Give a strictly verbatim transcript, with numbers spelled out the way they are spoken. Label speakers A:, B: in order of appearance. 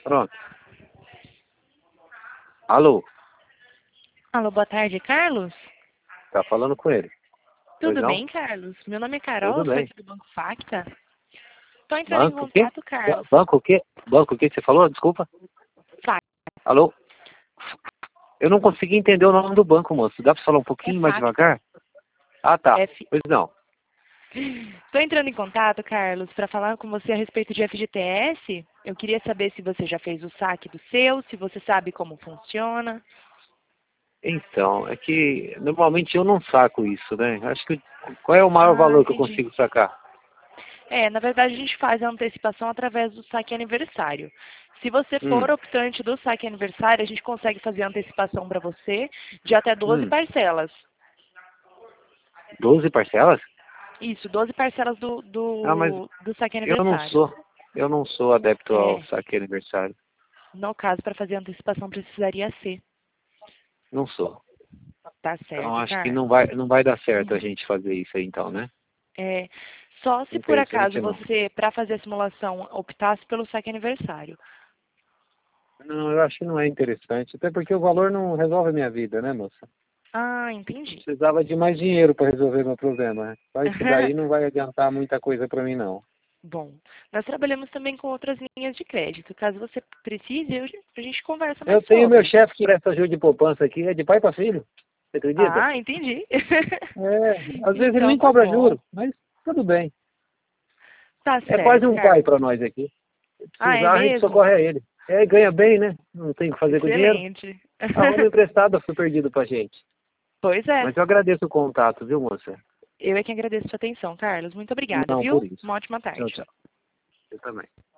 A: Pronto. Alô?
B: Alô, boa tarde, Carlos?
A: Tá falando com ele. Pois
B: Tudo
A: não?
B: bem, Carlos? Meu nome é Carol,
A: Tudo
B: sou
A: bem.
B: aqui do Banco Facta. Tô entrando em
A: Banco o quê?
B: contato,
A: Ba-
B: Carlos.
A: Banco o quê? Banco o quê que você falou? Desculpa.
B: Facta.
A: Alô? Eu não consegui entender o nome do banco, moço. Dá pra falar um
B: É
A: pouquinho mais
B: Facta.
A: devagar? Ah, tá.
B: F...
A: Pois não.
B: Tô entrando em contato, Carlos, para falar com você a respeito de F G T S. Eu queria saber se você já fez o saque do seu, se você sabe como funciona.
A: Então, é que normalmente eu não saco isso, né? Acho que qual é o maior
B: Ah,
A: valor que eu
B: entendi.
A: consigo sacar?
B: É, na verdade a gente faz a antecipação através do saque aniversário. Se você for
A: Hum,
B: optante do saque aniversário, a gente consegue fazer a antecipação para você de até doze
A: hum.
B: parcelas.
A: doze parcelas?
B: Isso, doze parcelas do,
A: Ah, mas
B: do, do saque
A: eu não
B: aniversário.
A: sou. Eu não sou adepto ao
B: É,
A: saque aniversário.
B: no caso, para fazer a antecipação precisaria ser.
A: Não sou.
B: Tá
A: Então
B: certo,
A: acho que não
B: Carlos?
A: vai, não vai dar certo a
B: Uhum.
A: gente fazer isso aí então, né?
B: É, só se por
A: Interessante
B: acaso
A: não.
B: você, para fazer a simulação, optasse pelo saque aniversário.
A: Não, eu acho que não é interessante. Até porque o valor não resolve a minha vida, né, moça?
B: Ah, entendi.
A: Precisava de mais dinheiro para resolver meu problema, né? Só isso daí não vai adiantar muita coisa para mim, não.
B: Bom, nós trabalhamos também com outras linhas de crédito. Caso você precise, eu- a gente conversa mais
A: Eu tenho meu
B: sobre.
A: chefe que presta ajuda de poupança aqui, é de pai para filho. Você acredita?
B: Ah, entendi.
A: É, às vezes ele
B: Então
A: nem
B: tá
A: cobra
B: bom.
A: juro, mas tudo bem.
B: Tá
A: É quase
B: certo,
A: um pai
B: Carlos.
A: para nós aqui. Se
B: Ah, é
A: precisar, a gente
B: mesmo?
A: socorre a ele. É, ganha bem, né? Não tem o que fazer com o dinheiro.
B: Excelente.
A: Arruma emprestado, foi perdido pra gente.
B: Pois é.
A: Mas eu agradeço o contato, viu, moça?
B: Eu é que agradeço a sua atenção, Carlos. Muito obrigada,
A: Não, por
B: viu?
A: isso.
B: Uma ótima
A: Tchau,
B: tarde.
A: tchau. Eu também.